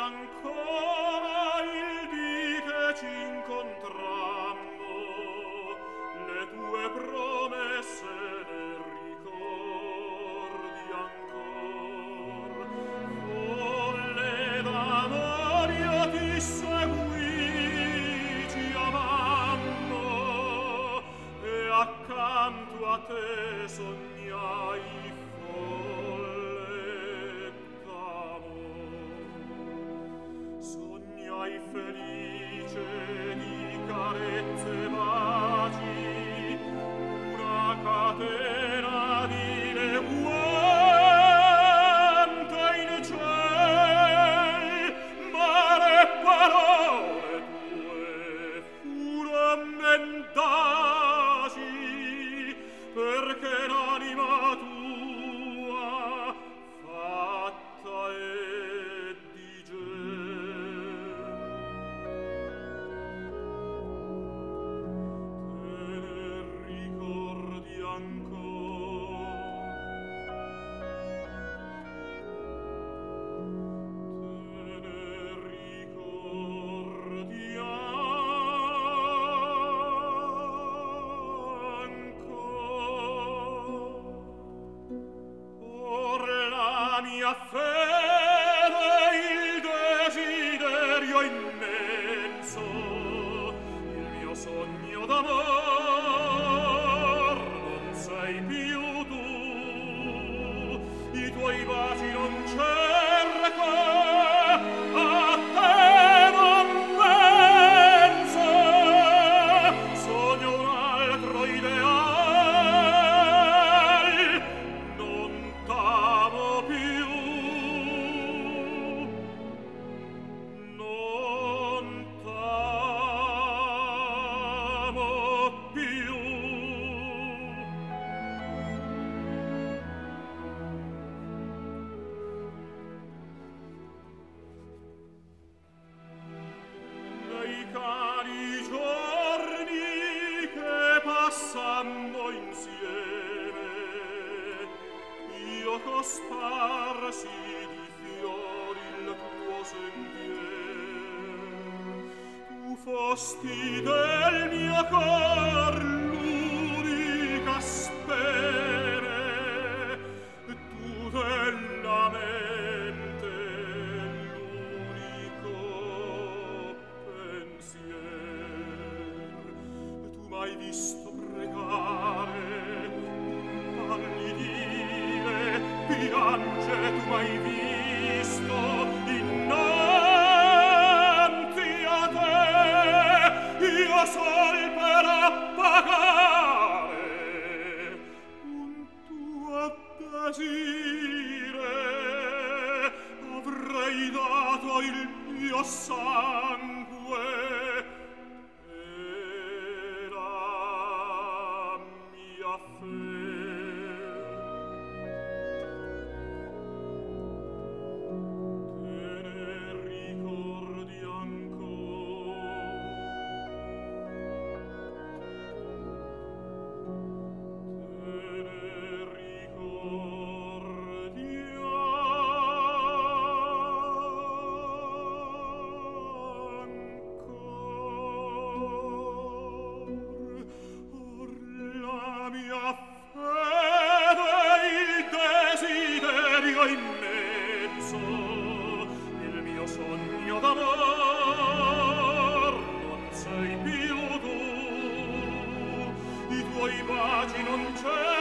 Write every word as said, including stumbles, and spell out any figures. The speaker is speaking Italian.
ancora il dì che ci incontrammo, le tue promesse le ricordi ancor. Folle d'amor io ti seguì, ci amammo, e accanto a te sognai folle d'amor. Sognai felice di carezze e baci, una catena di leguente in ciel, ma le parole tue furon mendaci, perché l'anima tua fatta è di gel. Te ne ricordi ancor? Te ne ricordi ancor? Or la mia fede, il desiderio immenso, il mio sogno d'amor, non sei più tu, i tuoi baci non cerco, a te non penso, sogno un altro ideal, non t'amo più, non t'amo più. Nei cari giorni che passammo insieme, io cosparsi di fiori il tuo sentier. Tu fosti del mio cor l'unica spene, tu della mente l'unico pensier. Tu m'hai visto pregare, impallidire, piangere, tu m'hai visto innanzi a te, io sol per appagare un tuo desire avrei dato il mio sangue e la mia fede. Te ne ricordi ancor? Te ne ricordi ancor? Or la mia fede, il desiderio immenso, il mio sogno d'amor, non sei più tu, i tuoi baci non c'è